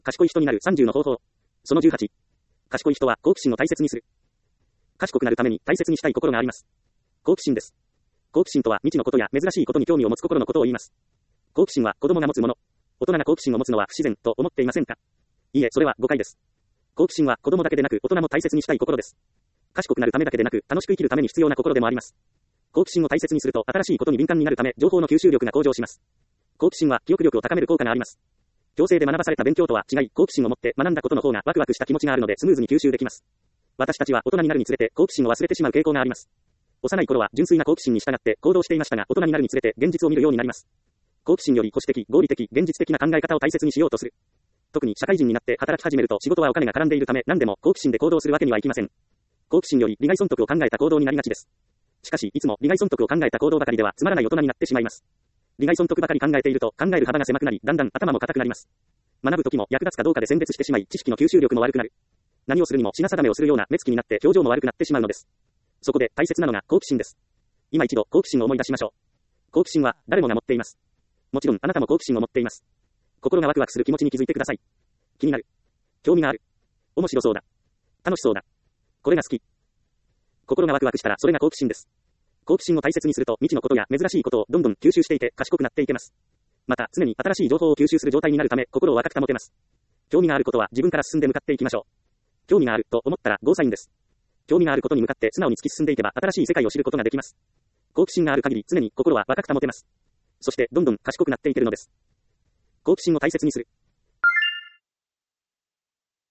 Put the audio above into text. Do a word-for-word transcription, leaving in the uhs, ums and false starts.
賢い人になるさんじゅうの方法。そのじゅうはち。賢い人は好奇心を大切にする。賢くなるために大切にしたい心があります。好奇心です。好奇心とは未知のことや珍しいことに興味を持つ心のことを言います。好奇心は子供が持つもの。大人が好奇心を持つのは不自然と思っていませんか？いいえ、それは誤解です。好奇心は子供だけでなく大人も大切にしたい心です。賢くなるためだけでなく楽しく生きるために必要な心でもあります。好奇心を大切にすると新しいことに敏感になるため情報の吸収力が向上します。好奇心は記憶力を高める効果があります。強制で学ばされた勉強とは違い、好奇心を持って学んだことの方がワクワクした気持ちがあるのでスムーズに吸収できます。私たちは大人になるにつれて好奇心を忘れてしまう傾向があります。幼い頃は純粋な好奇心に従って行動していましたが、大人になるにつれて現実を見るようになります。好奇心より保守的、合理的、現実的な考え方を大切にしようとする。特に社会人になって働き始めると仕事はお金が絡んでいるため何でも好奇心で行動するわけにはいきません。好奇心より利害損得を考えた行動になりがちです。しかしいつも利害損得を考えた行動ばかりではつまらない大人になってしまいます。利害損得ばかり考えていると考える幅が狭くなり、だんだん頭も固くなります。学ぶときも役立つかどうかで選別してしまい、知識の吸収力も悪くなる。何をするにも品定めをするような目つきになって表情も悪くなってしまうのです。そこで大切なのが好奇心です。今一度好奇心を思い出しましょう。好奇心は誰もが持っています。もちろんあなたも好奇心を持っています。心がワクワクする気持ちに気づいてください。気になる。興味がある。面白そうだ。楽しそうだ。これが好き。心がワクワクしたらそれが好奇心です。好奇心を大切にすると未知のことや珍しいことをどんどん吸収していて賢くなっていけます。また常に新しい情報を吸収する状態になるため心を若く保てます。興味があることは自分から進んで向かっていきましょう。興味があると思ったらゴーサインです。興味があることに向かって素直に突き進んでいけば新しい世界を知ることができます。好奇心がある限り常に心は若く保てます。そしてどんどん賢くなっていけるのです。好奇心を大切にする。